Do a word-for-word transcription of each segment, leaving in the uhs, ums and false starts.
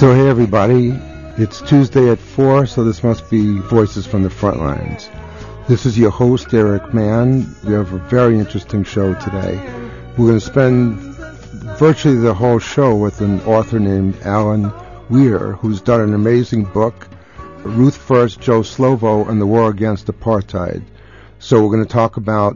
So hey everybody, it's Tuesday at four, so this must be Voices from the Frontlines. This is your host, Eric Mann. We have a very interesting show today. We're going to spend virtually the whole show with an author named Alan Weir, who's done an amazing book, Ruth First, Joe Slovo, and the War Against Apartheid. So we're going to talk about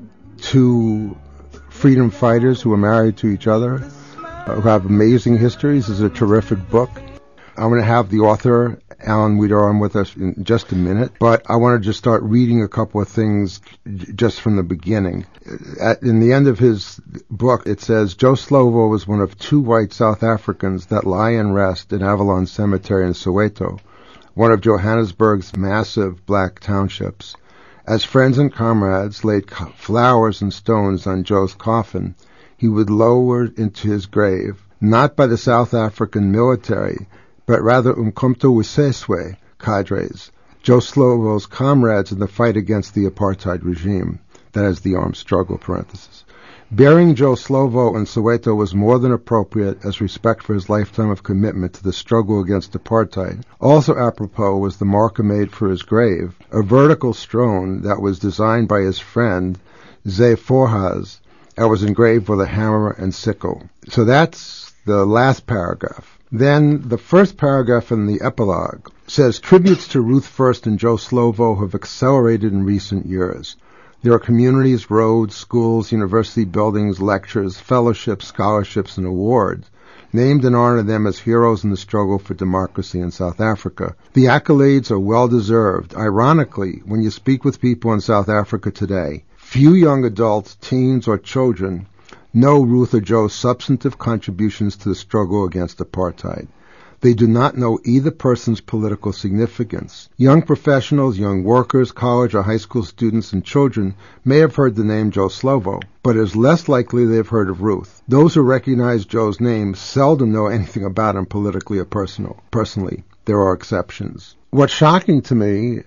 two freedom fighters who are married to each other, uh, who have amazing histories. This is a terrific book. I'm going to have the author, Alan Weir, on with us in just a minute, but I want to just start reading a couple of things j- just from the beginning. At, in the end of his book, it says, Joe Slovo was one of two white South Africans that lie in rest in Avalon Cemetery in Soweto, one of Johannesburg's massive black townships. As friends and comrades laid co- flowers and stones on Joe's coffin, he would lower into his grave, not by the South African military, but rather Umkhonto we Sizwe cadres, Joe Slovo's comrades in the fight against the apartheid regime, that is the armed struggle, parenthesis. Burying Joe Slovo in Soweto was more than appropriate as respect for his lifetime of commitment to the struggle against apartheid. Also apropos was the marker made for his grave, a vertical stone that was designed by his friend, Zé Forjas, and was engraved with a hammer and sickle. So that's the last paragraph. Then the first paragraph in the epilogue says, tributes to Ruth First and Joe Slovo have accelerated in recent years. There are communities, roads, schools, university buildings, lectures, fellowships, scholarships, and awards named and honor them as heroes in the struggle for democracy in South Africa. The accolades are well-deserved. Ironically, when you speak with people in South Africa today, few young adults, teens, or children know Ruth or Joe's substantive contributions to the struggle against apartheid. They do not know either person's political significance. Young professionals, young workers, college or high school students, and children may have heard the name Joe Slovo, but it is less likely they have heard of Ruth. Those who recognize Joe's name seldom know anything about him politically or personal. personally. There are exceptions. What's shocking to me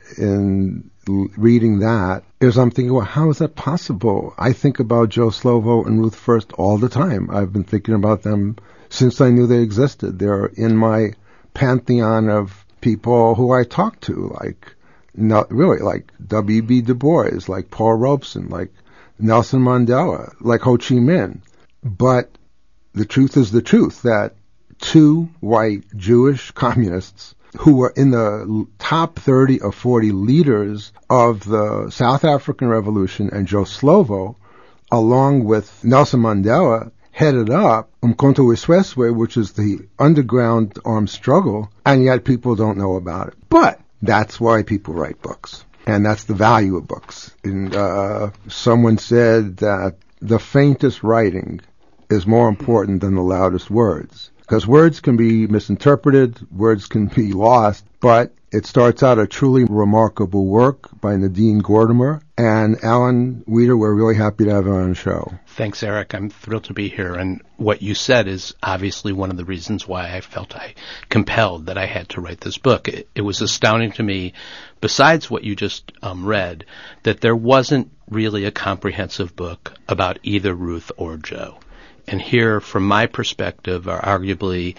in reading that is I'm thinking, well, how is that possible? I think about Joe Slovo and Ruth First all the time. I've been thinking about them since I knew they existed. They're in my pantheon of people who I talk to, like, not really, like W B Du Bois, like Paul Robeson, like Nelson Mandela, like Ho Chi Minh. But the truth is the truth, that two white Jewish communists who were in the top thirty or forty leaders of the South African Revolution, and Joe Slovo, along with Nelson Mandela, headed up Umkhonto we Sizwe, which is the underground armed struggle, and yet people don't know about it. But that's why people write books, and that's the value of books. And uh, someone said that the faintest writing is more important than the loudest words. Because words can be misinterpreted, words can be lost, but it starts out a truly remarkable work by Nadine Gordimer. And Alan Weir, we're really happy to have you on the show. Thanks, Eric. I'm thrilled to be here. And what you said is obviously one of the reasons why I felt I compelled that I had to write this book. It, it was astounding to me, besides what you just um, read, that there wasn't really a comprehensive book about either Ruth or Joe. And here, from my perspective, are arguably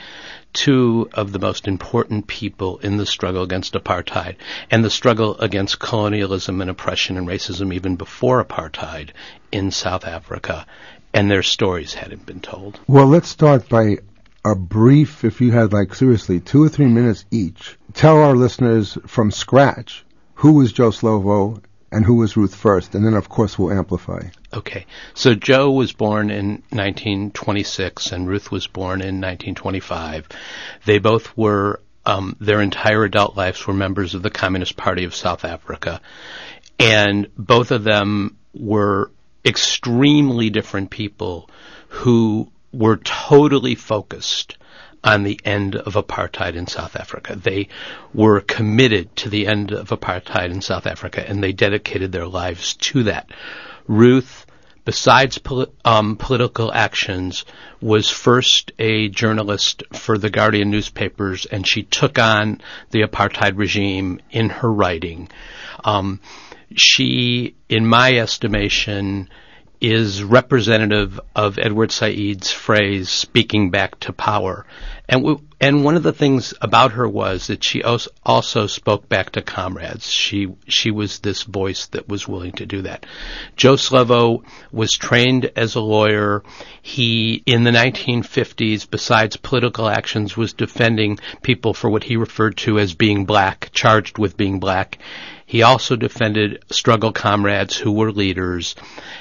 two of the most important people in the struggle against apartheid and the struggle against colonialism and oppression and racism even before apartheid in South Africa. And their stories hadn't been told. Well, let's start by a brief, if you had like seriously two or three minutes each, tell our listeners from scratch who was Joe Slovo and who was Ruth First, and then, of course, we'll amplify. Okay. So Joe was born in nineteen twenty-six, and Ruth was born in nineteen twenty-five. They both were, um, their entire adult lives were members of the Communist Party of South Africa, and both of them were extremely different people who were totally focused on the end of apartheid in South Africa. They were committed to the end of apartheid in South Africa, and they dedicated their lives to that. Ruth, besides poli- um, political actions, was first a journalist for the Guardian newspapers, and she took on the apartheid regime in her writing. Um, she, in my estimation, is representative of Edward Said's phrase, speaking back to power. And we, and one of the things about her was that she also spoke back to comrades. She she was this voice that was willing to do that. Joe Slovo was trained as a lawyer. He, in the nineteen fifties, besides political actions, was defending people for what he referred to as being black, charged with being black. He also defended struggle comrades who were leaders.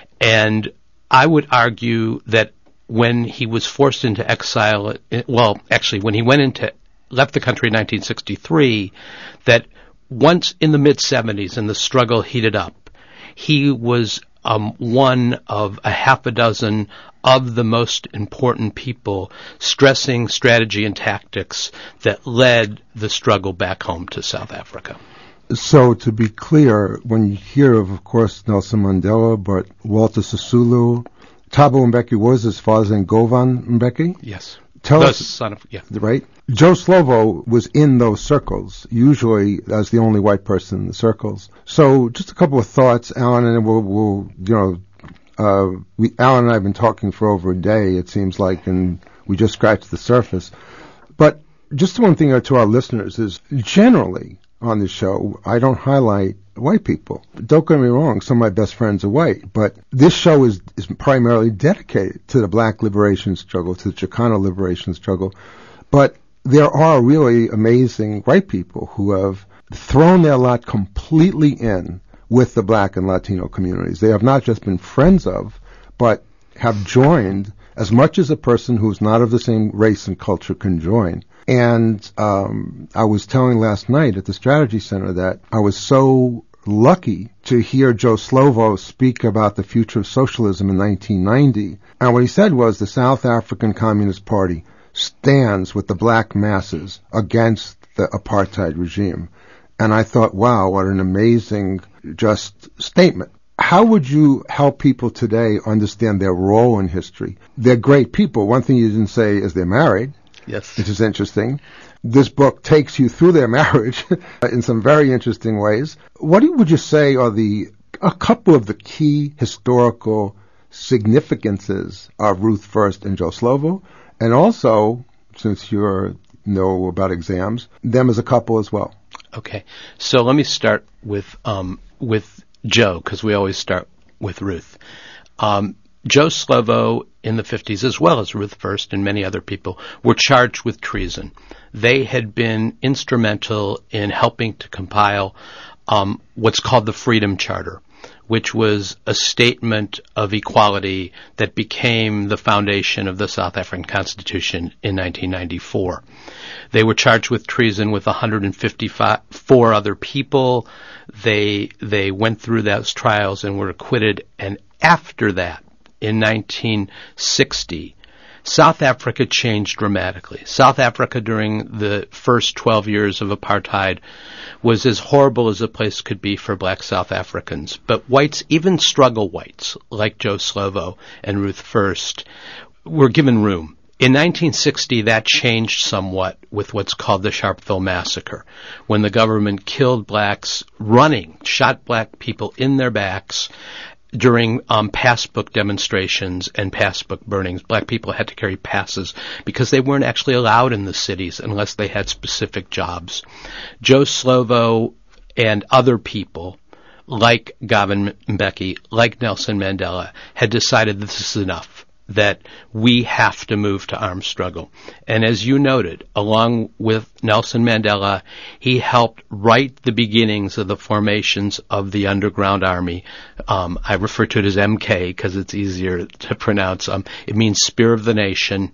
And I would argue that when he was forced into exile, well, actually, when he went into, left the country in nineteen sixty-three, that once in the mid-seventies and the struggle heated up, he was um, one of a half a dozen of the most important people stressing strategy and tactics that led the struggle back home to South Africa. So, to be clear, when you hear of, of course, Nelson Mandela, but Walter Sisulu, Thabo Mbeki was his father's name, Govan Mbeki? Yes. Tell the us, son of, yeah. Right? Joe Slovo was in those circles, usually as the only white person in the circles. So just a couple of thoughts, Alan, and we'll, we'll you know, uh, we, Alan and I have been talking for over a day, it seems like, and we just scratched the surface. But just one thing to our listeners is, generally on the show, I don't highlight white people. Don't get me wrong, some of my best friends are white, but this show is, is primarily dedicated to the black liberation struggle, to the Chicano liberation struggle. But there are really amazing white people who have thrown their lot completely in with the black and Latino communities. They have not just been friends of, but have joined as much as a person who's not of the same race and culture can join. And um, I was telling last night at the Strategy Center that I was so lucky to hear Joe Slovo speak about the future of socialism in nineteen ninety. And what he said was the South African Communist Party stands with the black masses against the apartheid regime. And I thought, wow, what an amazing just statement. How would you help people today understand their role in history? They're great people. One thing you didn't say is they're married. Yes. Which is interesting. This book takes you through their marriage in some very interesting ways. What would you say are the a couple of the key historical significances of Ruth First and Joe Slovo? And also, since you know about exams, them as a couple as well. Okay. So let me start with um, with Joe, because we always start with Ruth. Um, Joe Slovo in the fifties, as well as Ruth First and many other people, were charged with treason. They had been instrumental in helping to compile um, what's called the Freedom Charter, which was a statement of equality that became the foundation of the South African Constitution in nineteen ninety-four. They were charged with treason with one hundred fifty-four other people. They they went through those trials and were acquitted, and after that, in nineteen sixty, South Africa changed dramatically. South Africa during the first twelve years of apartheid was as horrible as a place could be for black South Africans. But whites, even struggle whites, like Joe Slovo and Ruth First, were given room. In nineteen sixty, that changed somewhat with what's called the Sharpeville Massacre, when the government killed blacks running, shot black people in their backs, during um, passbook demonstrations and passbook burnings. Black people had to carry passes because they weren't actually allowed in the cities unless they had specific jobs. Joe Slovo and other people, like Govan Mbeki, like Nelson Mandela, had decided this is enough, that we have to move to armed struggle. And as you noted, along with Nelson Mandela, he helped write the beginnings of the formations of the Underground Army. Um, I refer to it as M K because it's easier to pronounce. Um, it means Spear of the Nation.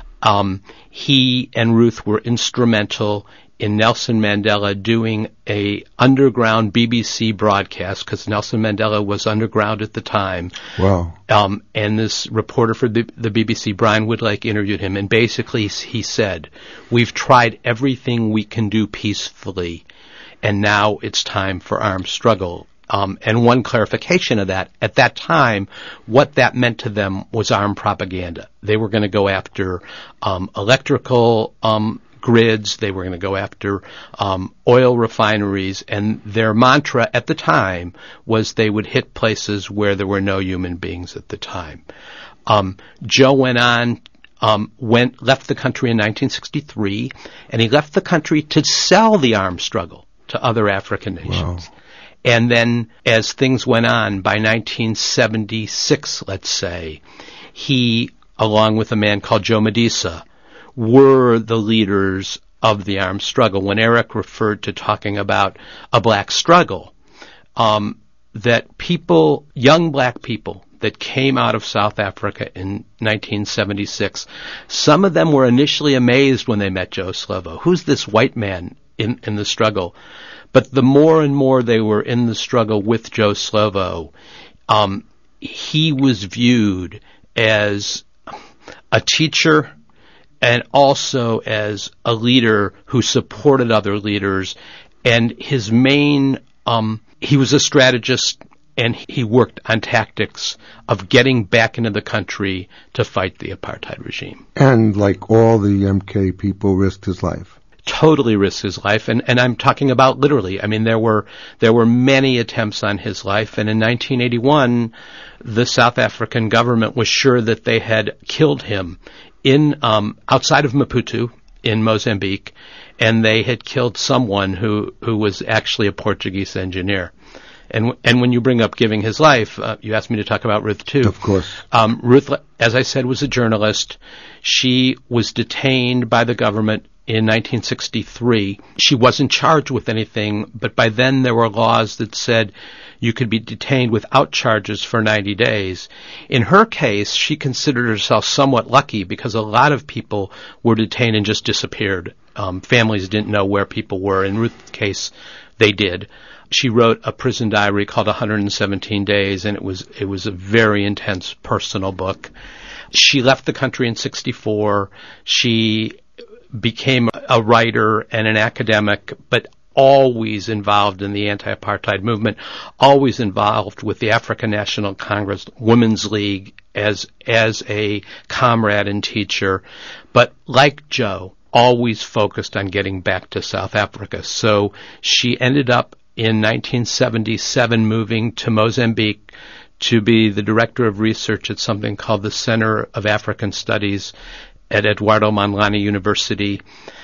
Um, he and Ruth were instrumental in Nelson Mandela doing a underground B B C broadcast, because Nelson Mandela was underground at the time. Wow. Um, and this reporter for the, the B B C, Brian Woodlake, interviewed him, and basically he said, we've tried everything we can do peacefully, and now it's time for armed struggle. Um, and one clarification of that, at that time, what that meant to them was armed propaganda. They were going to go after um, electrical um grids, they were going to go after um, oil refineries, and their mantra at the time was they would hit places where there were no human beings at the time. Um, Joe went on um, went left the country in nineteen sixty-three, and he left the country to sell the armed struggle to other African nations. Wow. And then, as things went on, by nineteen seventy-six, let's say, he, along with a man called Joe Medici, were the leaders of the armed struggle. When Eric referred to talking about a black struggle, um, that people, young black people that came out of South Africa in nineteen seventy-six, some of them were initially amazed when they met Joe Slovo. Who's this white man in, in the struggle? But the more and more they were in the struggle with Joe Slovo, um, he was viewed as a teacher and also as a leader who supported other leaders. And his main, um, he was a strategist, and he worked on tactics of getting back into the country to fight the apartheid regime. And like all the M K people, risked his life. Totally risked his life, and, and I'm talking about literally. I mean, there were there were many attempts on his life, and in nineteen eighty-one, the South African government was sure that they had killed him in um, outside of Maputo in Mozambique, and they had killed someone who, who was actually a Portuguese engineer. And and when you bring up giving his life, uh, you asked me to talk about Ruth too. Of course. Um, Ruth, as I said, was a journalist. She was detained by the government in nineteen sixty-three. She wasn't charged with anything, but by then there were laws that said you could be detained without charges for ninety days. In her case, she considered herself somewhat lucky because a lot of people were detained and just disappeared. Um, families didn't know where people were. In Ruth's case, they did. She wrote a prison diary called one hundred seventeen days, and it was it was a very intense personal book. She left the country in sixty-four. She became a writer and an academic, but always involved in the anti-apartheid movement, always involved with the African National Congress Women's League as as a comrade and teacher, but like Joe, always focused on getting back to South Africa. So she ended up in nineteen seventy-seven moving to Mozambique to be the director of research at something called the Center of African Studies at Eduardo Mondlane University.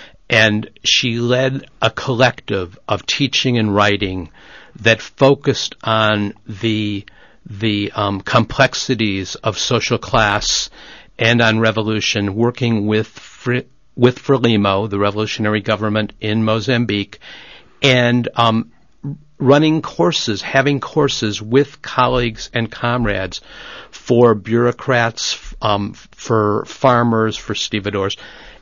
And she led a collective of teaching and writing that focused on the the um, complexities of social class and on revolution, working with Fr- with Frelimo, the revolutionary government in Mozambique, and um, running courses, having courses with colleagues and comrades for bureaucrats, um, for farmers, for stevedores.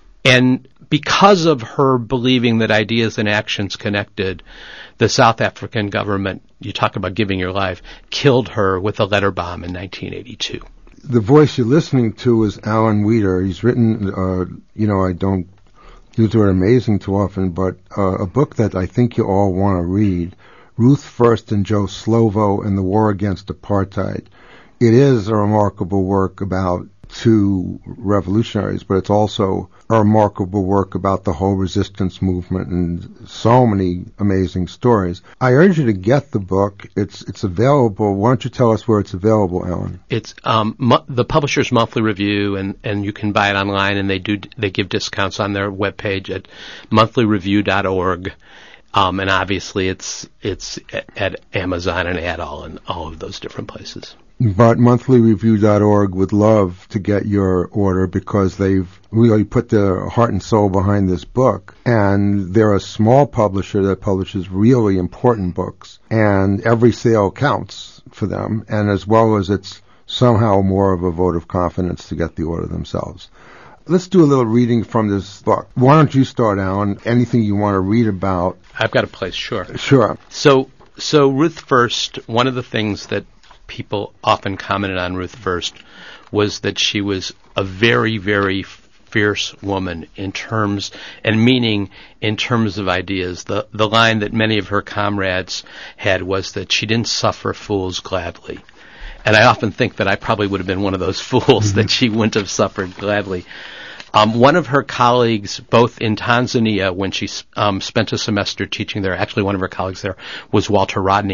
And because of her believing that ideas and actions connected, the South African government, you talk about giving your life, killed her with a letter bomb in nineteen eighty-two. The voice you're listening to is Alan Wieder. He's written, uh, you know, I don't use the word amazing too often, but uh, a book that I think you all want to read, Ruth First and Joe Slovo and the War Against Apartheid. It is a remarkable work about two revolutionaries, but it's also a remarkable work about the whole resistance movement and so many amazing stories. I urge you to get the book. It's it's available. Why don't you tell us where it's available, Alan? It's um, mu- the Publisher's Monthly Review, and, and you can buy it online, and they do they give discounts on their webpage at monthly review dot org. Um, and obviously it's it's at Amazon and Adall and all of those different places. But monthly review dot org would love to get your order because they've really put their heart and soul behind this book. And they're a small publisher that publishes really important books. And every sale counts for them. And as well as it's somehow more of a vote of confidence to get the order themselves. Let's do a little reading from this book. Why don't you start, Alan? Anything you want to read about? I've got a place, sure. Sure. So, so Ruth First, one of the things that people often commented on Ruth First was that she was a very, very fierce woman in terms, and meaning in terms of ideas. The, the line that many of her comrades had was that she didn't suffer fools gladly. And I often think that I probably would have been one of those fools mm-hmm. that she wouldn't have suffered gladly. Um, one of her colleagues, both in Tanzania when she um, spent a semester teaching there, actually one of her colleagues there was Walter Rodney,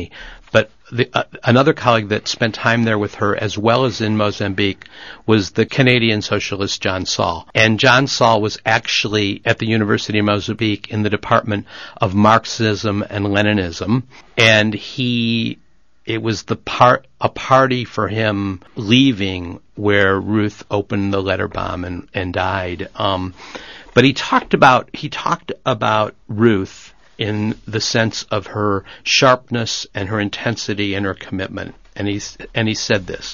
But the, uh, another colleague that spent time there with her, as well as in Mozambique, was the Canadian socialist John Saul. And John Saul was actually at the University of Mozambique in the Department of Marxism and Leninism, and he it was the part a party for him leaving where Ruth opened the letter bomb and, and died. Um, but he talked about he talked about Ruth in the sense of her sharpness and her intensity and her commitment. And he, and he said this: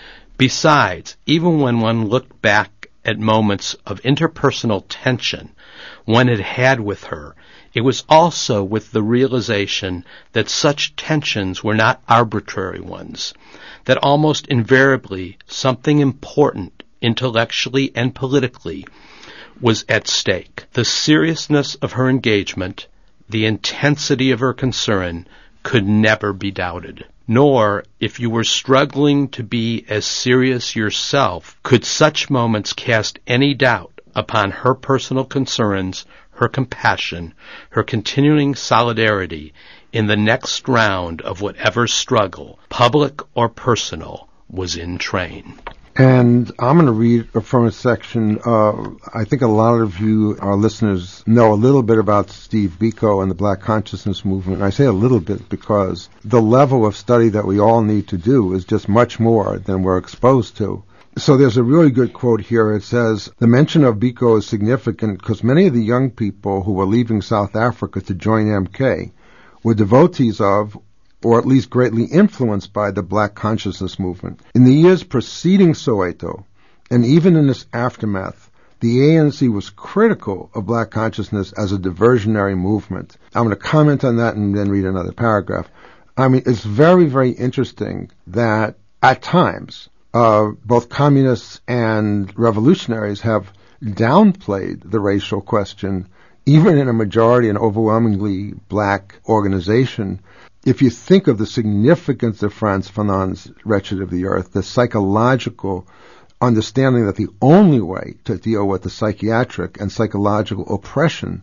besides, even when one looked back at moments of interpersonal tension one had had with her, it was also with the realization that such tensions were not arbitrary ones, that almost invariably something important, intellectually and politically, was at stake. The seriousness of her engagement, the intensity of her concern, could never be doubted. Nor, if you were struggling to be as serious yourself, could such moments cast any doubt upon her personal concerns, her compassion, her continuing solidarity in the next round of whatever struggle, public or personal, was in train. And I'm going to read from a section. Uh, I think a lot of you, our listeners, know a little bit about Steve Biko and the Black Consciousness Movement. And I say a little bit because the level of study that we all need to do is just much more than we're exposed to. So there's a really good quote here. It says, the mention of Biko is significant because many of the young people who were leaving South Africa to join M K were devotees of, or at least greatly influenced by, the Black Consciousness Movement. In the years preceding Soweto, and even in its aftermath, the A N C was critical of Black consciousness as a diversionary movement. I'm going to comment on that and then read another paragraph. I mean, it's very, very interesting that at times, uh, both communists and revolutionaries have downplayed the racial question, even in a majority and overwhelmingly black organization. If you think of the significance of Frantz Fanon's Wretched of the Earth, the psychological understanding that the only way to deal with the psychiatric and psychological oppression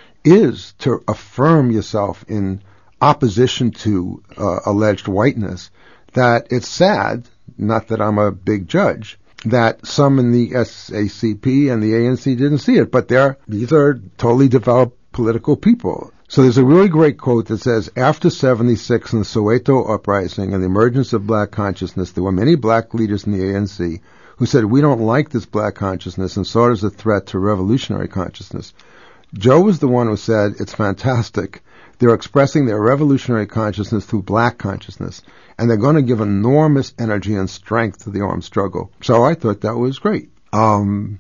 is to affirm yourself in opposition to uh, alleged whiteness, that it's sad, not that I'm a big judge, that some in the S A C P and the A N C didn't see it, but they're, these are totally developed political people. So there's a really great quote that says, after seventy-six and the Soweto uprising and the emergence of black consciousness, there were many black leaders in the A N C who said, we don't like this black consciousness and saw it as a threat to revolutionary consciousness. Joe was the one who said, it's fantastic. They're expressing their revolutionary consciousness through black consciousness, and they're going to give enormous energy and strength to the armed struggle. So I thought that was great. Um,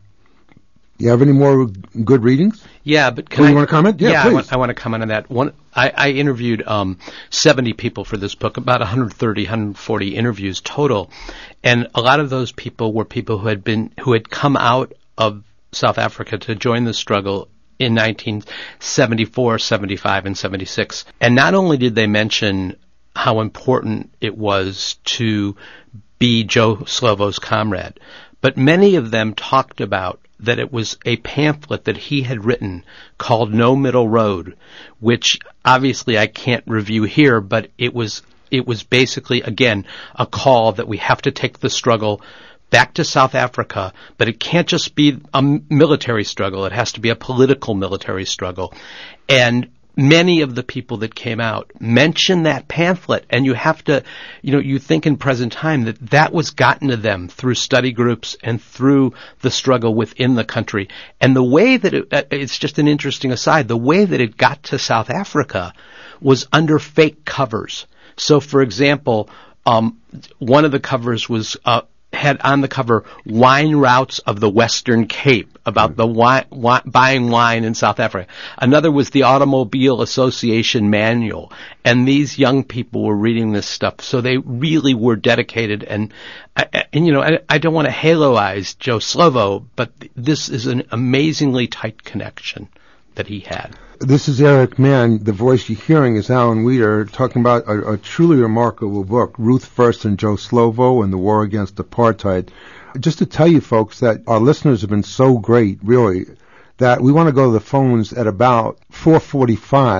you have any more good readings? Yeah, but can oh, I, you want to comment? Yeah, yeah please. I, want, I want to comment on that. One, I, I interviewed um, seventy people for this book, about one hundred thirty, one hundred forty interviews total, and a lot of those people were people who had been who had come out of South Africa to join the struggle in nineteen seventy-four, seventy-five, and seventy-six. And not only did they mention how important it was to be Joe Slovo's comrade, but many of them talked about that it was a pamphlet that he had written called No Middle Road, which obviously I can't review here, but it was it was basically, again, a call that we have to take the struggle back to South Africa, but it can't just be a military struggle. It has to be a political military struggle. And many of the people that came out mentioned that pamphlet, and you have to, you know, you think in present time that that was gotten to them through study groups and through the struggle within the country. And the way that it, it's just an interesting aside, the way that it got to South Africa was under fake covers. So, for example, um, one of the covers was, uh, had on the cover Wine Routes of the Western Cape, about mm. the wine, wine, buying wine in South Africa. Another was the Automobile Association Manual. And these young people were reading this stuff, so they really were dedicated. And, and you know, I, I don't want to haloize Joe Slovo, but this is an amazingly tight connection that he had. This is Eric Mann. The voice you're hearing is Alan Weeder talking about a, a truly remarkable book, Ruth First and Joe Slovo and the War Against Apartheid. Just to tell you folks that our listeners have been so great, really, that we want to go to the phones at about four forty-five,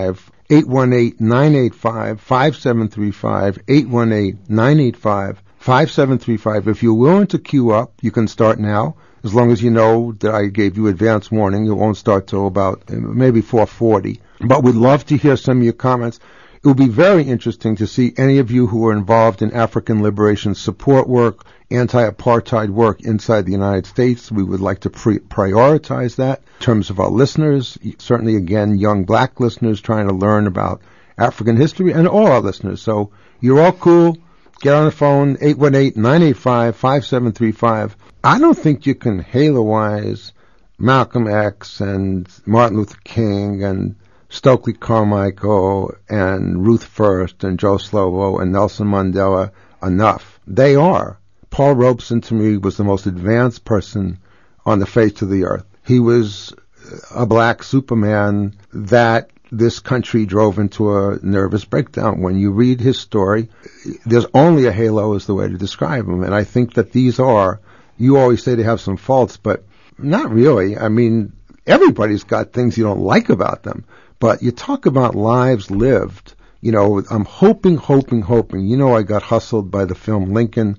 eight one eight, nine eight five, five seven three five, eight one eight, nine eight five, five seven three five. If you're willing to queue up, you can start now. As long as you know that I gave you advance warning, it won't start till about uh, maybe four forty. But we'd love to hear some of your comments. It would be very interesting to see any of you who are involved in African liberation support work, anti-apartheid work inside the United States. We would like to pre- prioritize that in terms of our listeners, certainly, again, young black listeners trying to learn about African history, and all our listeners. So you're all cool. Get on the phone, eight one eight, nine eight five, five seven three five. I don't think you can halo-wise Malcolm X and Martin Luther King and Stokely Carmichael and Ruth First and Joe Slovo and Nelson Mandela enough. They are. Paul Robeson, to me, was the most advanced person on the face of the earth. He was a black Superman that this country drove into a nervous breakdown. When you read his story, there's only a halo is the way to describe him. And I think that these are, you always say they have some faults, but not really. I mean, everybody's got things you don't like about them. But you talk about lives lived. You know, I'm hoping, hoping, hoping. You know, I got hustled by the film Lincoln.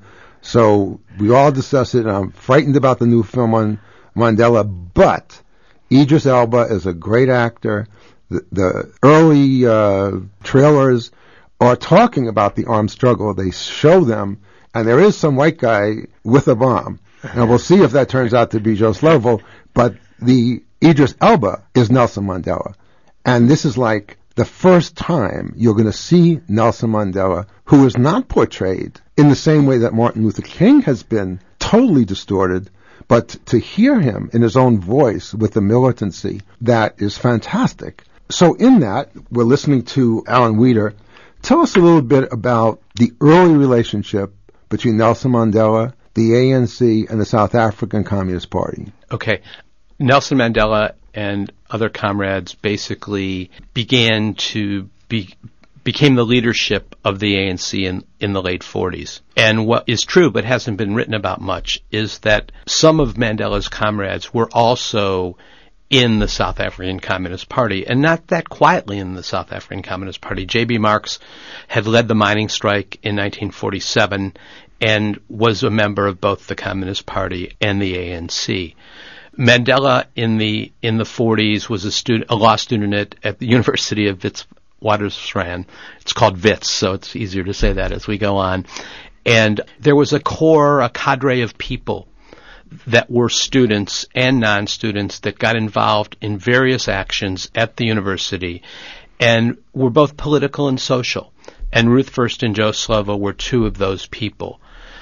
So we all discussed it. I'm frightened about the new film on Mandela. But Idris Elba is a great actor. The, the early uh, trailers are talking about the armed struggle. They show them, and there is some white guy with a bomb. And we'll see if that turns out to be Joe Slovo. But the Idris Elba is Nelson Mandela. And this is like the first time you're going to see Nelson Mandela, who is not portrayed in the same way that Martin Luther King has been totally distorted, but to hear him in his own voice with the militancy, that is fantastic. So in that, we're listening to Alan Weeder. Tell us a little bit about the early relationship between Nelson Mandela, the A N C, and the South African Communist Party. Okay. Nelson Mandela and other comrades basically began to be became the leadership of the A N C in, in the late forties. And what is true but hasn't been written about much is that some of Mandela's comrades were also in the South African Communist Party, and not that quietly in the South African Communist Party. J B. Marks had led the mining strike in nineteen forty-seven and was a member of both the Communist Party and the A N C. Mandela in the in the forties was a student, a law student at, at the University of Witwatersrand. It's called Wits, so it's easier to say that as we go on. And there was a core, a cadre of people that were students and non-students that got involved in various actions at the university and were both political and social. And Ruth First and Joe Slovo were two of those people.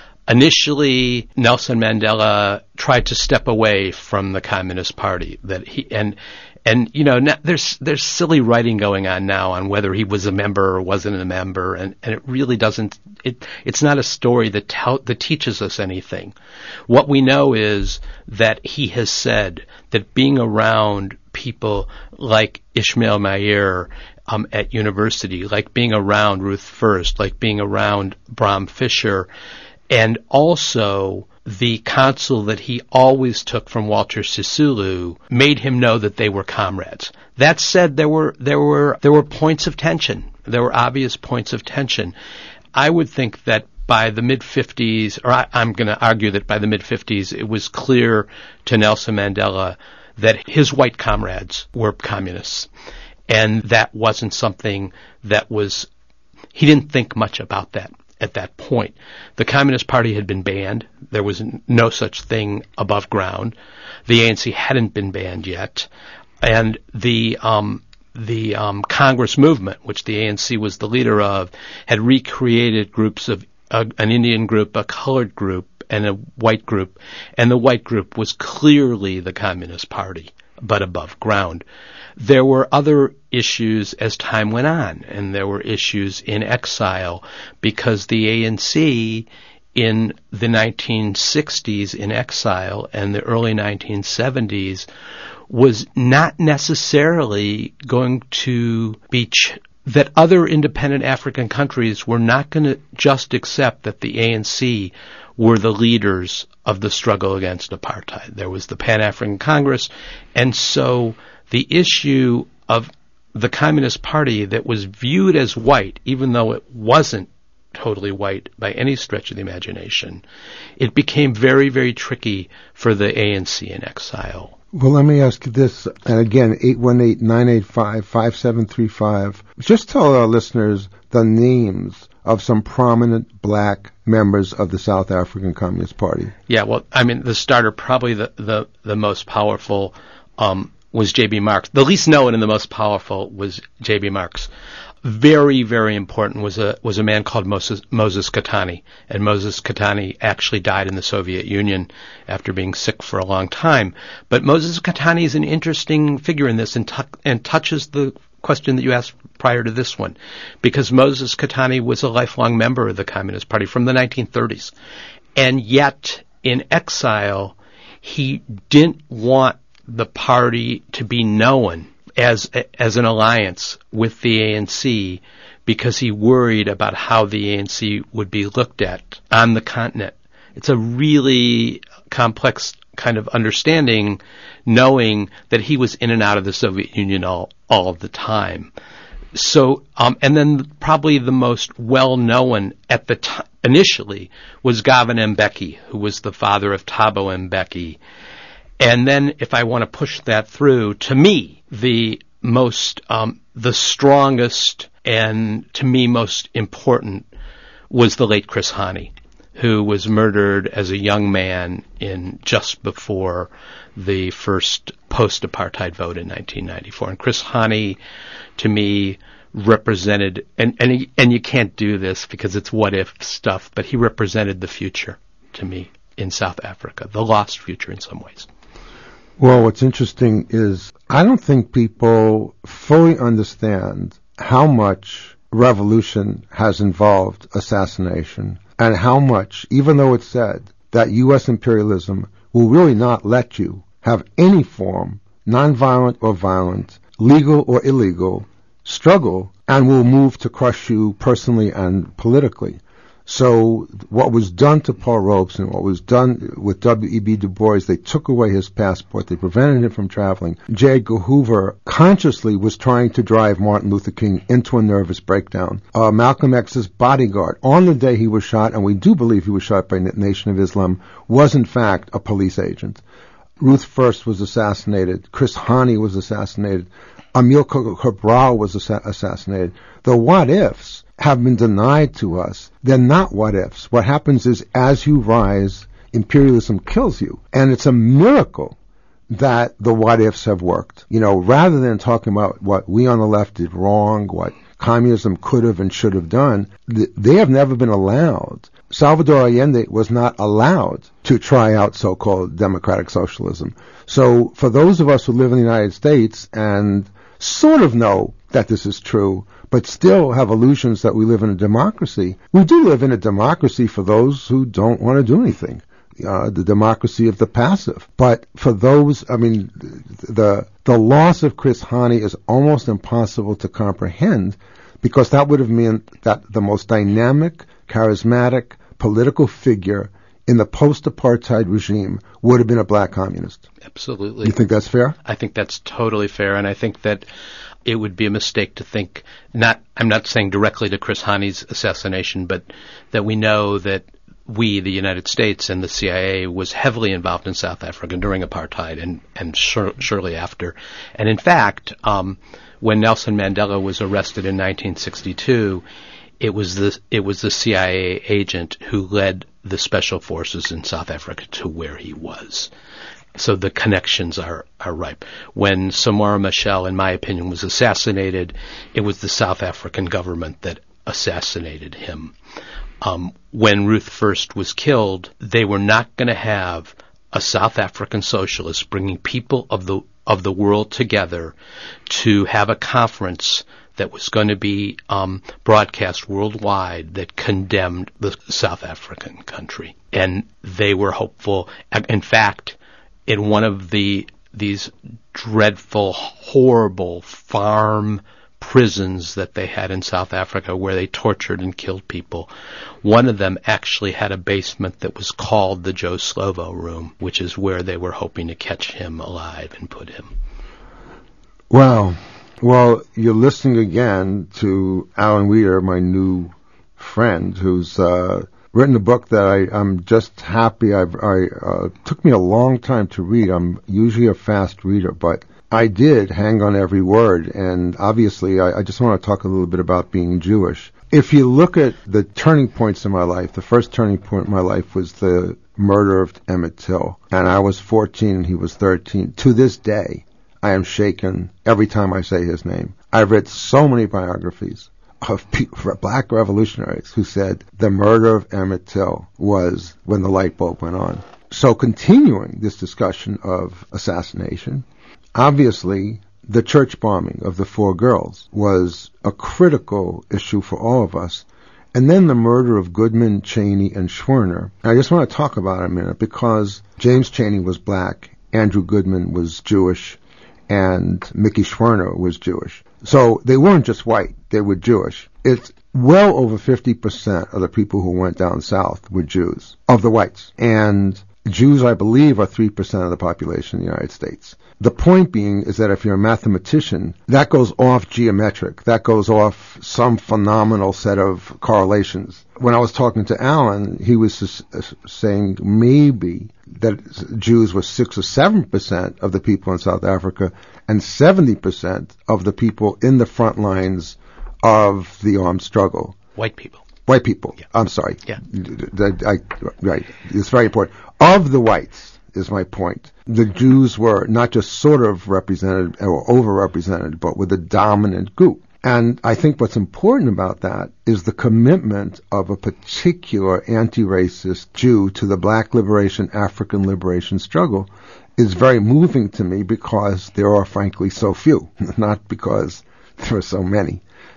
Initially, Nelson Mandela tried to step away from the Communist Party. That he and and you know now, there's there's silly writing going on now on whether he was a member or wasn't a member, and, and it really doesn't. It it's not a story that tell, that teaches us anything. What we know is that he has said that being around people like Ismail Mayer um, at university, like being around Ruth First, like being around Bram Fischer, and also the counsel that he always took from Walter Sisulu made him know that they were comrades. That said, there were there were there were points of tension. There were obvious points of tension. I would think that by the mid-fifties, or I, I'm going to argue that by the mid-fifties, it was clear to Nelson Mandela that his white comrades were communists. And that wasn't something that was, he didn't think much about that at that point. The Communist Party had been banned. There was no such thing above ground. The A N C hadn't been banned yet. And the um, the um, Congress movement, which the A N C was the leader of, had recreated groups of uh, an Indian group, a colored group, and a white group. And the white group was clearly the Communist Party, but above ground. There were other issues as time went on, and there were issues in exile because the A N C in the nineteen sixties in exile and the early nineteen seventies was not necessarily going to be ch- that other independent African countries were not going to just accept that the A N C were the leaders of the struggle against apartheid. There was the Pan-African Congress, and so the issue of the Communist Party that was viewed as white, even though it wasn't totally white by any stretch of the imagination, it became very, very tricky for the A N C in exile. Well, let me ask you this, and again, eight one eight, nine eight five, five seven three five. Just tell our listeners the names of some prominent black members of the South African Communist Party. Yeah, well, I mean, the starter, probably the, the, the most powerful, um, was J B. Marks. The least known and the most powerful was J B. Marks. Very, very important was a was a man called Moses, Moses Khatani. And Moses Khatani actually died in the Soviet Union after being sick for a long time. But Moses Khatani is an interesting figure in this and, tu- and touches the question that you asked prior to this one, because Moses Khatani was a lifelong member of the Communist Party from the nineteen thirties. And yet, in exile, he didn't want the party to be known as as an alliance with the A N C because he worried about how the A N C would be looked at on the continent. It's a really complex kind of understanding, knowing that he was in and out of the Soviet Union all, all of the time. So, um, and then probably the most well-known at the time, initially, was Govan Mbeki, who was the father of Thabo Mbeki. And then, if I want to push that through, to me, the most, um, the strongest and to me most important was the late Chris Hani, who was murdered as a young man in just before the first post-apartheid vote in nineteen ninety-four. And Chris Hani, to me, represented, and and, he, and you can't do this because it's what-if stuff, but he represented the future to me in South Africa, the lost future in some ways. Well, what's interesting is I don't think people fully understand how much revolution has involved assassination and how much, even though it's said that U S imperialism will really not let you have any form, nonviolent or violent, legal or illegal, struggle and will move to crush you personally and politically. So what was done to Paul Robeson, what was done with W E B Du Bois, they took away his passport, they prevented him from traveling. J. Edgar Hoover consciously was trying to drive Martin Luther King into a nervous breakdown. Uh, Malcolm X's bodyguard, on the day he was shot, and we do believe he was shot by Nation of Islam, was in fact a police agent. Ruth First was assassinated. Chris Hani was assassinated. Amilcar Cabral was assa- assassinated. The what-ifs have been denied to us. They're not what-ifs. What happens is, as you rise, imperialism kills you. And it's a miracle that the what-ifs have worked. You know, rather than talking about what we on the left did wrong, what communism could have and should have done, th- they have never been allowed. Salvador Allende was not allowed to try out so-called democratic socialism. So for those of us who live in the United States and sort of know that this is true, but still have illusions that we live in a democracy, we do live in a democracy for those who don't want to do anything. Uh, the democracy of the passive. But for those, I mean, the the loss of Chris Hani is almost impossible to comprehend, because that would have meant that the most dynamic, charismatic, political figure in the post-apartheid regime would have been a black communist. Absolutely. You think that's fair? I think that's totally fair, and I think that it would be a mistake to think, not, I'm not saying directly to Chris Hani's assassination, but that we know that we, the United States, and the C I A was heavily involved in South Africa during apartheid and, and sur- shortly after. And in fact, um, when Nelson Mandela was arrested in nineteen sixty-two, it was the it was the C I A agent who led the special forces in South Africa to where he was. So the connections are, are ripe. When Samora Machel, in my opinion, was assassinated, it was the South African government that assassinated him. Um, when Ruth First was killed, they were not going to have a South African socialist bringing people of the of the world together to have a conference that was going to be um, broadcast worldwide that condemned the South African country. And they were hopeful. In fact, in one of the these dreadful, horrible farm prisons that they had in South Africa where they tortured and killed people, one of them actually had a basement that was called the Joe Slovo room, which is where they were hoping to catch him alive and put him. Wow. Well, you're listening again to Alan Weir, my new friend, who's uh, written a book that I, I'm just happy. I've, I uh, took me a long time to read. I'm usually a fast reader, but I did hang on every word. And obviously, I, I just want to talk a little bit about being Jewish. If you look at the turning points in my life, the first turning point in my life was the murder of Emmett Till. And I was fourteen and he was thirteen. To this day, I am shaken every time I say his name. I've read so many biographies of people, black revolutionaries who said the murder of Emmett Till was when the light bulb went on. So continuing this discussion of assassination, obviously the church bombing of the four girls was a critical issue for all of us. And then the murder of Goodman, Cheney, and Schwerner. I just want to talk about it a minute because James Cheney was black, Andrew Goodman was Jewish, and Mickey Schwerner was Jewish. So they weren't just white, they were Jewish. It's well over fifty percent of the people who went down south were Jews, of the whites. And Jews, I believe, are three percent of the population in the United States. The point being is that if you're a mathematician, that goes off geometric. That goes off some phenomenal set of correlations. When I was talking to Alan, he was just saying maybe that Jews were six or seven percent of the people in South Africa and seventy percent of the people in the front lines of the armed struggle. White people. White people. Yeah. I'm sorry. Yeah. I, I, right. It's very important. Of the whites is my point. The Jews were not just sort of represented or overrepresented, but were the dominant group. And I think what's important about that is the commitment of a particular anti-racist Jew to the black liberation, African liberation struggle is very moving to me because there are frankly so few, not because there are so many.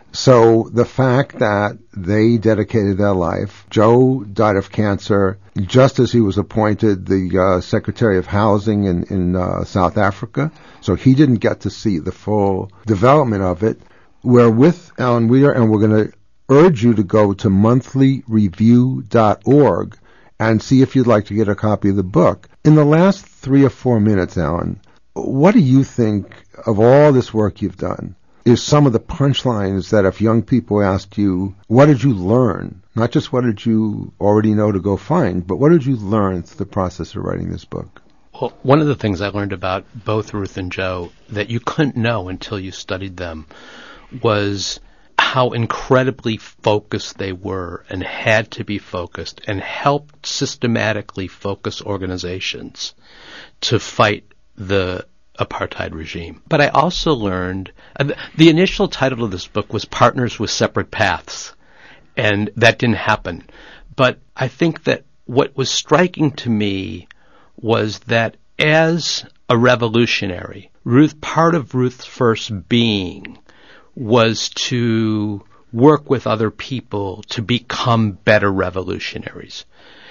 So the fact that they dedicated their life, Joe died of cancer just as he was appointed the uh, Secretary of Housing in, in uh, South Africa, so he didn't get to see the full development of it. We're with Alan Weir, and we're going to urge you to go to monthly review dot org and see if you'd like to get a copy of the book. In the last three or four minutes, Alan, what do you think of all this work you've done is some of the punchlines that if young people asked you, what did you learn? Not just what did you already know to go find, but what did you learn through the process of writing this book? Well, one of the things I learned about both Ruth and Joe that you couldn't know until you studied them was how incredibly focused they were and had to be focused and helped systematically focus organizations to fight the apartheid regime. But I also learned, uh, the initial title of this book was Partners with Separate Paths, and that didn't happen. But I think that what was striking to me was that as a revolutionary, Ruth, part of Ruth's first being was to work with other people to become better revolutionaries.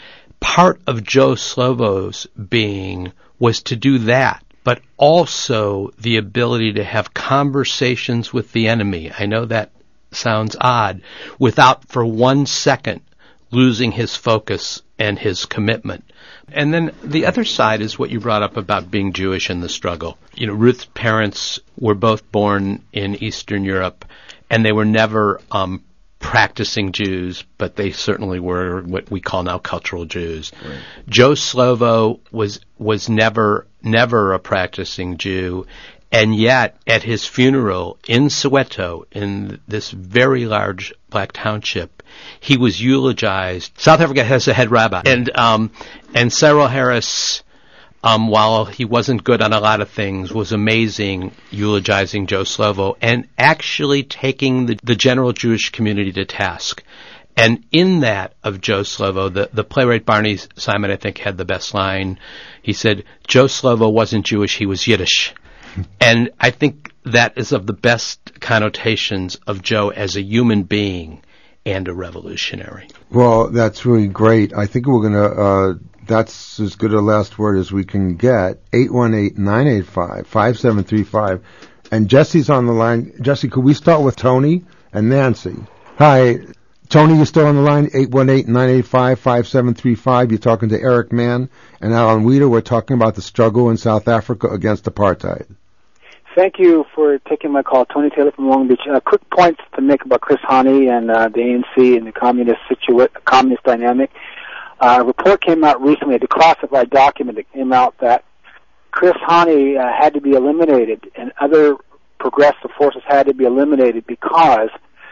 Part of Joe Slovo's being was to do that, but also the ability to have conversations with the enemy. I know that sounds odd, without for one second losing his focus and his commitment. And then the other side is what you brought up about being Jewish in the struggle. You know, Ruth's parents were both born in Eastern Europe, and they were never um, practicing Jews, but they certainly were what we call now cultural Jews. Right. Joe Slovo was was never never a practicing Jew, and yet at his funeral in Soweto, in this very large black township, he was eulogized. South Africa has a head rabbi, and um, and Cyril Harris, um, while he wasn't good on a lot of things, was amazing eulogizing Joe Slovo and actually taking the, the general Jewish community to task. And in that of Joe Slovo, the, the playwright Barney Simon, I think, had the best line. He said, Joe Slovo wasn't Jewish, he was Yiddish. And I think that is of the best connotations of Joe as a human being and a revolutionary. Well, that's really great. I think we're going to, uh, that's as good a last word as we can get. eight one eight, nine eight five, five seven three five. And Jesse's on the line. Jesse, could we start with Tony and Nancy? Hi. Tony, you still on the line? eight one eight, nine eight five, five seven three five. You're talking to Eric Mann and Alan Weir. We're talking about the struggle in South Africa against apartheid. Thank you for taking my call. Tony Taylor from Long Beach. Uh, quick points to make about Chris Hani and uh, the A N C and the communist situa- communist dynamic. Uh, a report came out recently, a declassified document that came out that Chris Hani uh, had to be eliminated and other progressive forces had to be eliminated because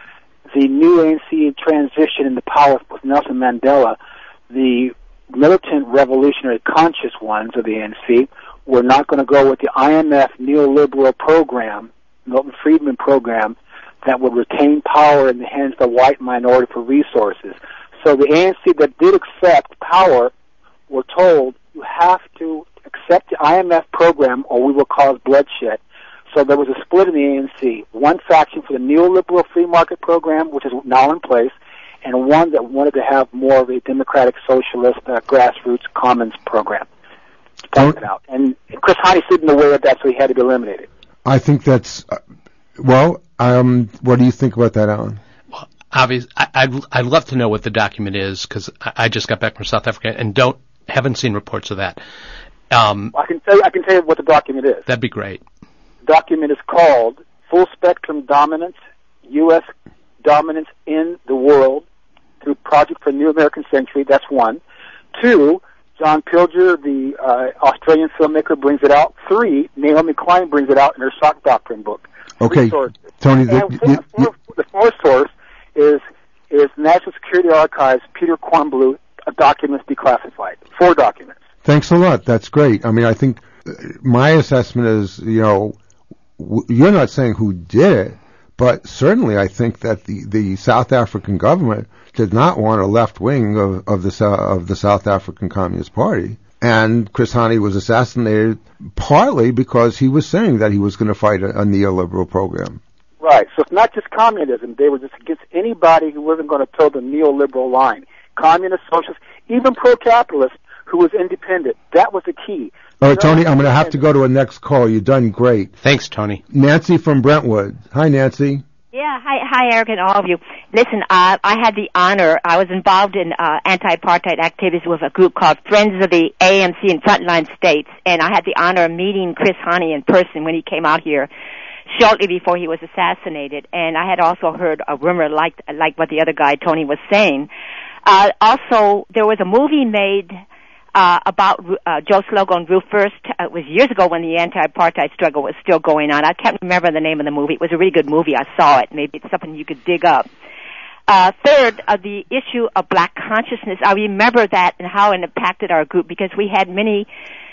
the new A N C transition into power with Nelson Mandela, the militant revolutionary conscious ones of the A N C, were not going to go with the I M F neoliberal program, Milton Friedman program, that would retain power in the hands of the white minority for resources. So the A N C that did accept power were told, you have to accept the I M F program or we will cause bloodshed. So there was a split in the A N C. One faction for the neoliberal free market program, which is now in place, and one that wanted to have more of a democratic socialist uh, grassroots commons program. Point it out. And Chris Hani stood in the way of that, so he had to be eliminated. I think that's, uh, well, um, what do you think about that, Alan? Well, obviously, I, I'd, I'd love to know what the document is, because I, I just got back from South Africa and don't haven't seen reports of that. Um, well, I can tell you, I can tell you what the document is. That'd be great. The document is called Full Spectrum Dominance, U S Dominance in the World through Project for New American Century. That's one. Two, John Pilger, the uh, Australian filmmaker, brings it out. Three, Naomi Klein brings it out in her Shock Doctrine book. Okay, Tony. The, and the, the, the fourth source is is National Security Archives, Peter Kornbluth, a documents declassified. Four documents. Thanks a lot. That's great. I mean, I think my assessment is, you know, w- you're not saying who did it, but certainly I think that the, the South African government did not want a left wing of, of the of the South African Communist Party. And Chris Hani was assassinated partly because he was saying that he was going to fight a, a neoliberal program. Right. So it's not just communism. They were just against anybody who wasn't going to toe the neoliberal line. Communist, socialist, even pro-capitalist who was independent. That was the key. All right, Tony, I'm going to have to go to a next call. You've done great. Thanks, Tony. Nancy from Brentwood. Hi, Nancy. Yeah, hi, hi, Eric, and all of you. Listen, uh, I had the honor, I was involved in uh, anti-apartheid activities with a group called Friends of the A M C in Frontline States, and I had the honor of meeting Chris Hani in person when he came out here shortly before he was assassinated, and I had also heard a rumor like, like what the other guy, Tony, was saying. Uh, also, there was a movie made Uh, about uh, Joe Slogo and Ruth First. Uh, it was years ago when the anti-apartheid struggle was still going on. I can't remember the name of the movie. It was a really good movie. I saw it. Maybe it's something you could dig up. Uh, third, uh, the issue of black consciousness. I remember that and how it impacted our group because we had many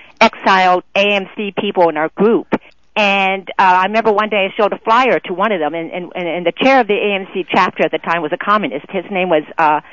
exiled A M C people in our group. And uh, I remember one day I showed a flyer to one of them, and, and, and the chair of the A M C chapter at the time was a communist. His name was uh,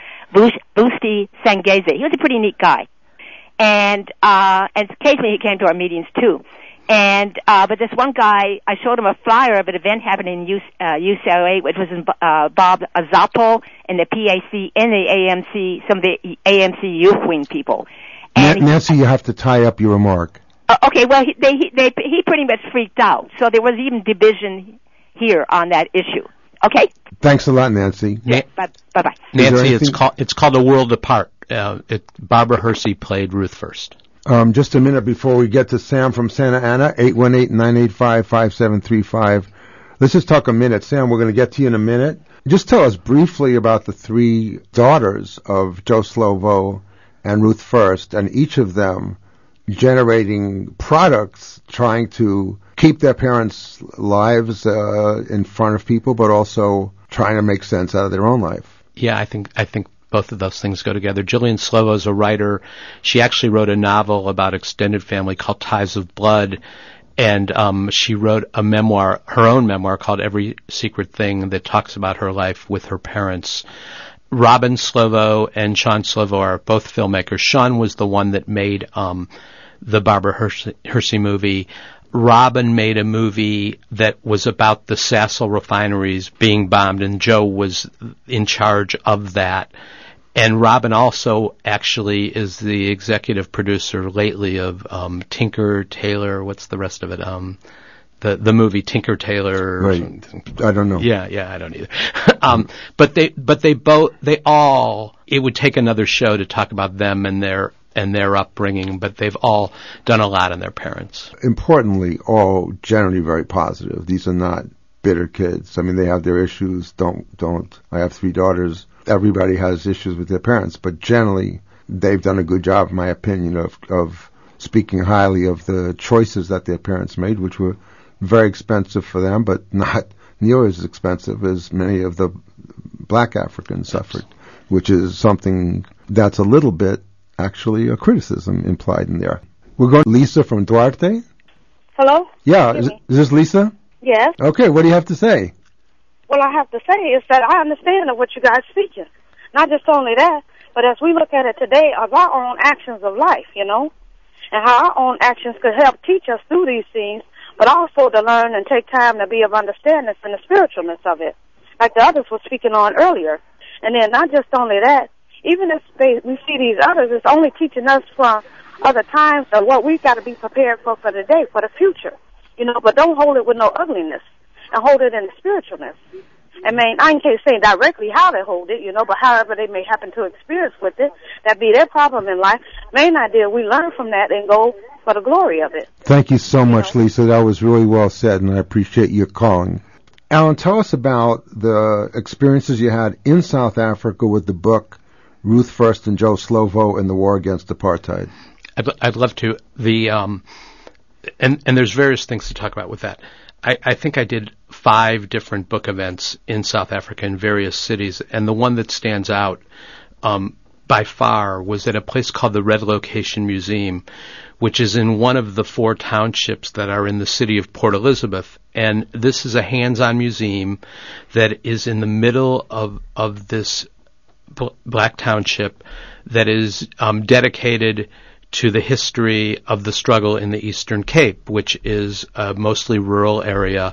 Busti Sangeze. He was a pretty neat guy. And, uh, and occasionally he came to our meetings too. And, uh, but this one guy, I showed him a flyer of an event happening in U, uh, U C L A, which was in, uh, Bob Azapo and the P A C and the A M C, some of the A M C youth wing people. And Nancy, he, you have to tie up your remark. Uh, okay, well, he, they, he, they, he pretty much freaked out. So there was even division here on that issue. Okay? Thanks a lot, Nancy. Yeah, bye, bye-bye. Nancy, it's called, it's called A World Apart. Uh, it, Barbara Hersey played Ruth First. Um, just a minute before we get to Sam from Santa Ana, eight one eight, nine eight five, five seven three five. Let's just talk a minute. Sam, we're going to get to you in a minute. Just tell us briefly about the three daughters of Joe Slovo and Ruth First, and each of them generating products trying to keep their parents' lives uh, in front of people, but also trying to make sense out of their own life. Yeah, I think I think both of those things go together. Gillian Slovo is a writer. She actually wrote a novel about extended family called Ties of Blood, and um, she wrote a memoir, her own memoir called Every Secret Thing, that talks about her life with her parents. Robin Slovo and Sean Slovo are both filmmakers. Sean was the one that made um, the Barbara Hersey, Hersey movie. Robin made a movie that was about the Sasol refineries being bombed, and Joe was in charge of that. And Robin also actually is the executive producer lately of um, Tinker Tailor. What's the rest of it? Um, the the movie Tinker Tailor. Right. I don't know. Yeah, yeah, I don't either. um, but they but they both they all. It would take another show to talk about them and their and their upbringing, but they've all done a lot on their parents. Importantly, all generally very positive. These are not bitter kids. I mean, they have their issues. Don't, don't. I have three daughters. Everybody has issues with their parents, but generally, they've done a good job, in my opinion, of, of speaking highly of the choices that their parents made, which were very expensive for them, but not nearly as expensive as many of the black Africans suffered, which is something that's a little bit, actually, a criticism implied in there. We're going to Lisa from Duarte. Hello? Yeah, is, is this Lisa? Yes. Okay, what do you have to say? Well, I have to say is that I understand what you guys speaking. Not just only that, but as we look at it today of our own actions of life, you know, and how our own actions could help teach us through these things, but also to learn and take time to be of understanding and the spiritualness of it, like the others were speaking on earlier. And then not just only that, even if they, we see these others, it's only teaching us from other times of what we've got to be prepared for for the day, for the future, you know, but don't hold it with no ugliness and hold it in the spiritualness. I mean, I can't say directly how they hold it, you know, but however they may happen to experience with it, that be their problem in life. Main idea, we learn from that and go for the glory of it. Thank you so you much, know? Lisa. That was really well said, and I appreciate your calling. Alan, tell us about the experiences you had in South Africa with the book Ruth First and Joe Slovo and the War Against Apartheid. I'd, I'd love to. The um, and and there's various things to talk about with that. I, I think I did five different book events in South Africa in various cities, and the one that stands out um, by far was at a place called the Red Location Museum, which is in one of the four townships that are in the city of Port Elizabeth. And this is a hands-on museum that is in the middle of, of this b- black township that is um, dedicated to the history of the struggle in the Eastern Cape, which is a mostly rural area.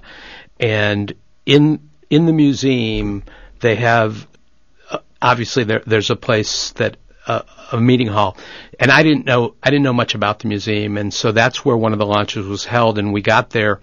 And in in the museum, they have, uh, obviously there, there's a place that, uh, a meeting hall. And I didn't know, I didn't know much about the museum, and so that's where one of the launches was held, and we got there,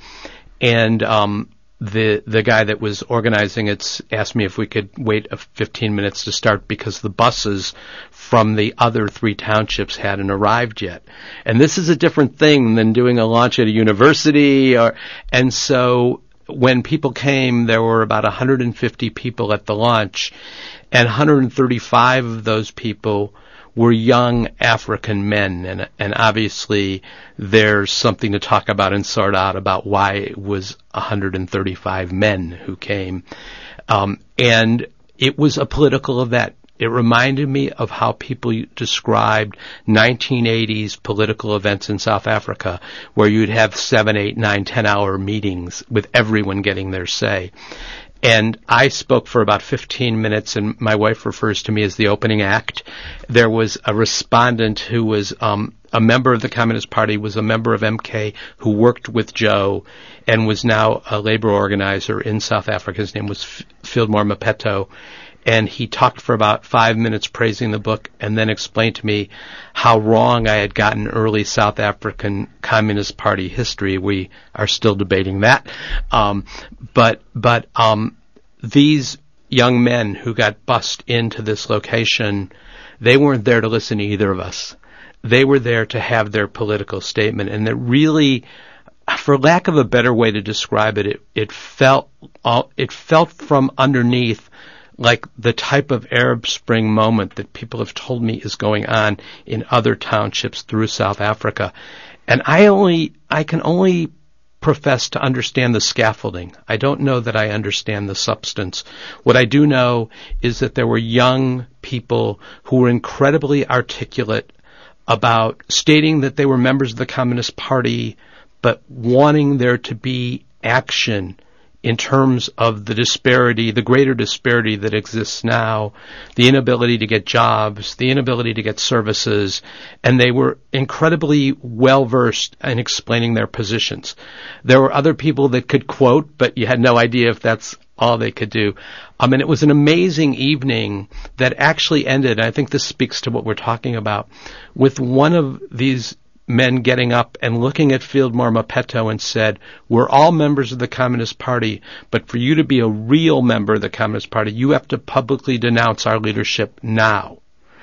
and um, the the guy that was organizing it asked me if we could wait a fifteen minutes to start because the buses from the other three townships hadn't arrived yet. And this is a different thing than doing a launch at a university, or and so when people came, there were about one hundred fifty people at the launch, and one hundred thirty-five of those people were young African men, and and obviously there's something to talk about and sort out about why it was one hundred thirty-five men who came. Um, and it was a political event. It reminded me of how people described nineteen eighties political events in South Africa, where you'd have seven, eight, nine, ten-hour meetings with everyone getting their say. And I spoke for about fifteen minutes, and my wife refers to me as the opening act. There was a respondent who was um, a member of the Communist Party, was a member of M K, who worked with Joe and was now a labor organizer in South Africa. His name was F- Fieldmore Mapeto. And he talked for about five minutes praising the book and then explained to me how wrong I had gotten early South African Communist Party history. We are still debating that. Um, but but um, these young men who got bussed into this location, they weren't there to listen to either of us. They were there to have their political statement. And it really, for lack of a better way to describe it, it, it felt uh, it felt from underneath like the type of Arab Spring moment that people have told me is going on in other townships through South Africa. And I only, I can only profess to understand the scaffolding. I don't know that I understand the substance. What I do know is that there were young people who were incredibly articulate about stating that they were members of the Communist Party, but wanting there to be action in terms of the disparity, the greater disparity that exists now, the inability to get jobs, the inability to get services, and they were incredibly well-versed in explaining their positions. There were other people that could quote, but you had no idea if that's all they could do. I mean, it was an amazing evening that actually ended, and I think this speaks to what we're talking about, with one of these men getting up and looking at Fieldmore Mapeto and said, we're all members of the Communist Party, but for you to be a real member of the Communist Party, you have to publicly denounce our leadership now.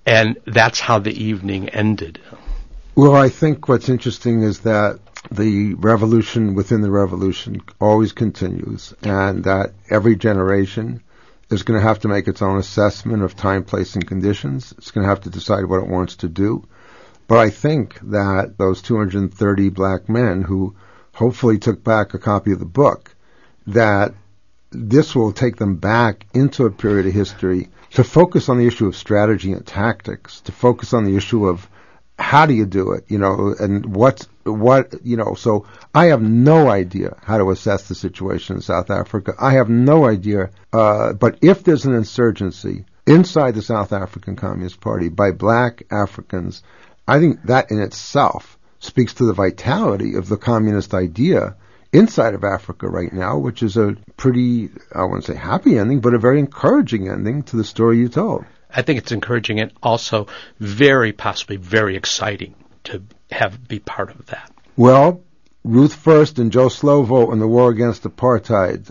And that's how the evening ended. Well, I think what's interesting is that the revolution within the revolution always continues, and that every generation is going to have to make its own assessment of time, place, and conditions. It's going to have to decide what it wants to do. But I think that those two hundred thirty black men who hopefully took back a copy of the book, that this will take them back into a period of history to focus on the issue of strategy and tactics, to focus on the issue of how do you do it, you know, and what's, what, you know, so I have no idea how to assess the situation in South Africa. I have no idea, uh, but if there's an insurgency inside the South African Communist Party by black Africans, I think that in itself speaks to the vitality of the communist idea inside of Africa right now, which is a pretty, I wouldn't say happy ending, but a very encouraging ending to the story you told. I think it's encouraging and also very possibly very exciting to have be part of that. Well, Ruth First and Joe Slovo in the war against apartheid,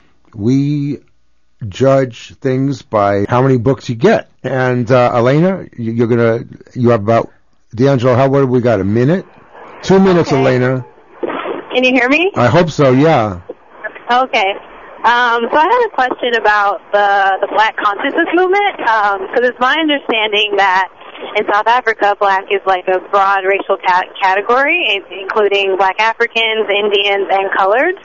we judge things by how many books you get. And uh, Elena, you're gonna you have about D'Angelo. How what have we got? A minute? Two minutes, okay. Elena. Can you hear me? I hope so. Yeah. Okay. Um, so I had a question about the, the Black consciousness movement, because um, it's my understanding that in South Africa, Black is like a broad racial ca- category, including Black Africans, Indians, and Coloreds.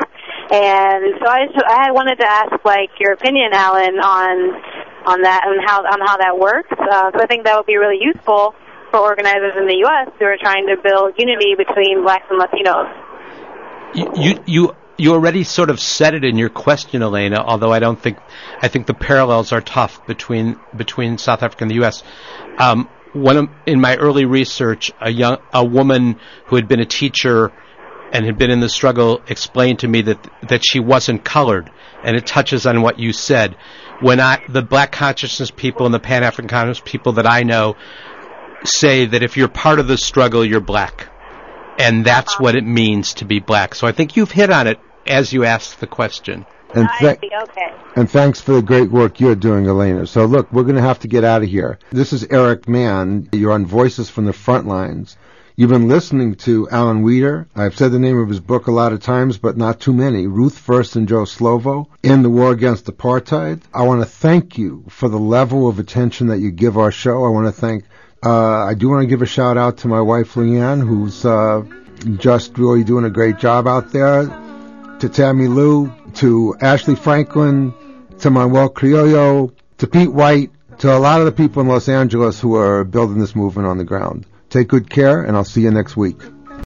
And so I, just, I wanted to ask, like, your opinion, Alan, on on that and how on how that works. Uh, so I think that would be really useful for organizers in the U S who are trying to build unity between Blacks and Latinos. You you. you You already sort of said it in your question, Elena, although I don't think, I think the parallels are tough between, between South Africa and the U S. Um, one of, in my early research, a young, a woman who had been a teacher and had been in the struggle explained to me that, that she wasn't colored, and it touches on what you said. When I, the Black consciousness people and the Pan-African consciousness people that I know say that if you're part of the struggle, you're Black. And that's what it means to be Black. So I think you've hit on it as you asked the question. And, th- okay. and thanks for the great work you're doing, Elena. So look, we're going to have to get out of here. This is Eric Mann. You're on Voices from the Frontlines. You've been listening to Alan Weeder. I've said the name of his book a lot of times, but not too many. Ruth First and Joe Slovo, In the War Against Apartheid. I want to thank you for the level of attention that you give our show. I want to thank Uh, I do want to give a shout out to my wife, Leanne, who's uh, just really doing a great job out there, to Tammy Lou, to Ashley Franklin, to Manuel Criollo, to Pete White, to a lot of the people in Los Angeles who are building this movement on the ground. Take good care, and I'll see you next week.